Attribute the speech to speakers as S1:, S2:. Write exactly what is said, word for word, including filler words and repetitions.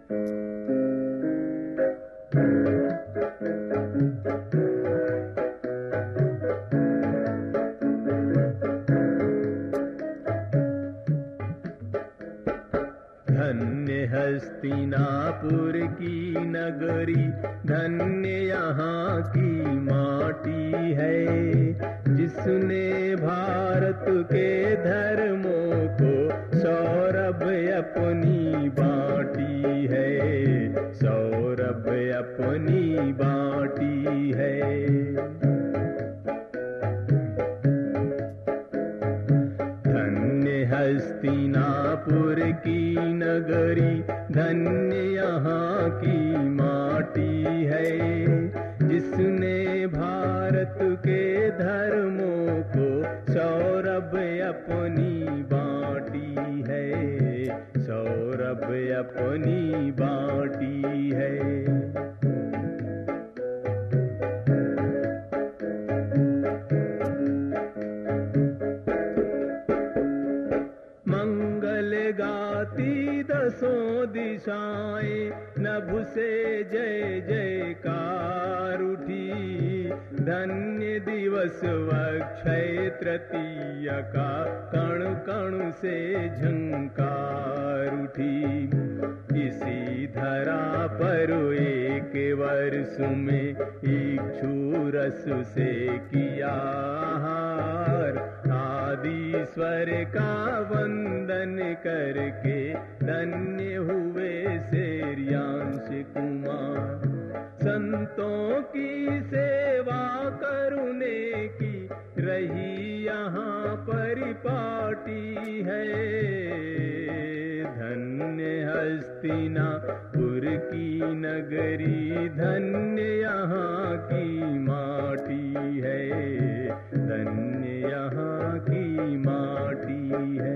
S1: धन्य हस्तिनापुर की नगरी, धन्य यहाँ की माटी है, जिसने भारत के धर्मों को सौरभ अपनी बाँटी है, सौरभ अपनी बाँटी है। हस्तिनापुर की नगरी, धन्य यहाँ की माटी है, जिसने भारत के धर्मों को सौरभ अपनी बाँटी है, सौरभ अपनी बाँटी है। गाती दसों दिशाएं, नभ से जय जयकार उठी, धन्य दिवस अक्षय तृतीया का, कण कण से झंकार उठी। इसी धरा पर एक वर्ष में इक्षु रस से किया हार, आदि स्वर का वंदन करके धन्य हुए शेरियांश कुमार। संतों की सेवा करुणे की रही यहाँ परिपाटी है, धन्य हस्तिनापुर की नगरी, धन्य यहाँ की माटी है, धन्य यहाँ की माटी है।